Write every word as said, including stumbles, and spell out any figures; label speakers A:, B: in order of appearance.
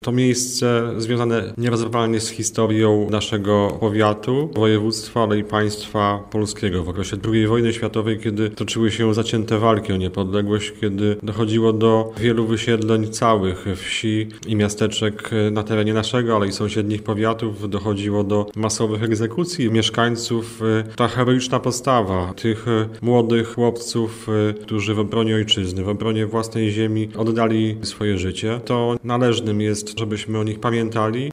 A: To miejsce związane nierozerwalnie z historią naszego powiatu, województwa, ale i państwa polskiego. W okresie drugiej wojny światowej, kiedy toczyły się zacięte walki o niepodległość, kiedy dochodziło do wielu wysiedleń całych wsi i miasteczek na terenie naszego, ale i sąsiednich powiatów, dochodziło do masowych egzekucji mieszkańców. Ta heroiczna postawa tych młodych chłopców, którzy w obronie ojczyzny, w obronie własnej ziemi oddali swoje życie, to należnym jest, żebyśmy o nich pamiętali.